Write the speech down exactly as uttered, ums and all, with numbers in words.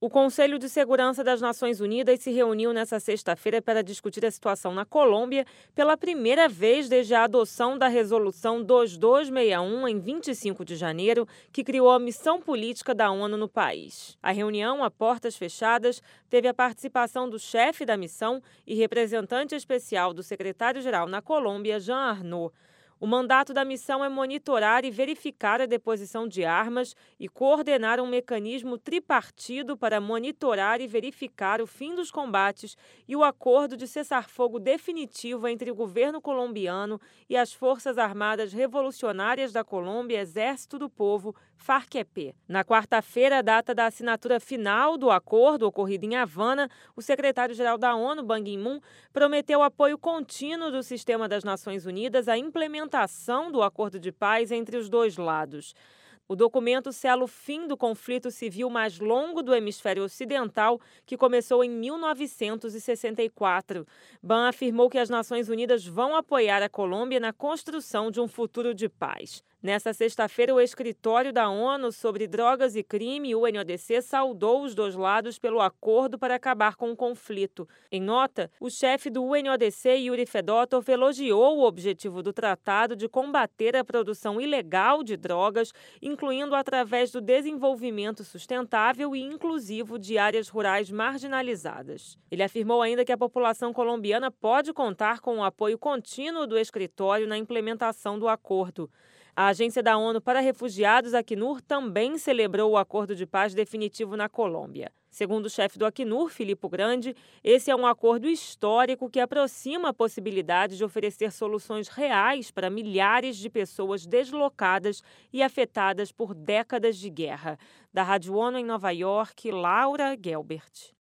O Conselho de Segurança das Nações Unidas se reuniu nesta sexta-feira para discutir a situação na Colômbia pela primeira vez desde a adoção da Resolução dois mil duzentos e sessenta e um, em vinte e cinco de janeiro, que criou a missão política da ONU no país. A reunião, a portas fechadas, teve a participação do chefe da missão e representante especial do secretário-geral na Colômbia, Jean Arnaud. O mandato da missão é monitorar e verificar a deposição de armas e coordenar um mecanismo tripartido para monitorar e verificar o fim dos combates e o acordo de cessar-fogo definitivo entre o governo colombiano e as Forças Armadas Revolucionárias da Colômbia, Exército do Povo, FARC-E P. Na quarta-feira, a data da assinatura final do acordo, ocorrida em Havana, o secretário-geral da ONU, Ban Ki-moon, prometeu apoio contínuo do sistema das Nações Unidas à implementação do acordo de paz entre os dois lados. O documento sela o fim do conflito civil mais longo do hemisfério ocidental, que começou em mil novecentos e sessenta e quatro. Ban afirmou que as Nações Unidas vão apoiar a Colômbia na construção de um futuro de paz. Nesta sexta-feira, o Escritório da ONU sobre Drogas e Crime, U N O D C, saudou os dois lados pelo acordo para acabar com o conflito. Em nota, o chefe do U N O D C, Yuri Fedotov, elogiou o objetivo do tratado de combater a produção ilegal de drogas, incluindo através do desenvolvimento sustentável e inclusivo de áreas rurais marginalizadas. Ele afirmou ainda que a população colombiana pode contar com o apoio contínuo do escritório na implementação do acordo. A Agência da ONU para Refugiados, Acnur, também celebrou o acordo de paz definitivo na Colômbia. Segundo o chefe do Acnur, Filippo Grandi, esse é um acordo histórico que aproxima a possibilidade de oferecer soluções reais para milhares de pessoas deslocadas e afetadas por décadas de guerra. Da Rádio ONU em Nova York, Laura Gelbert.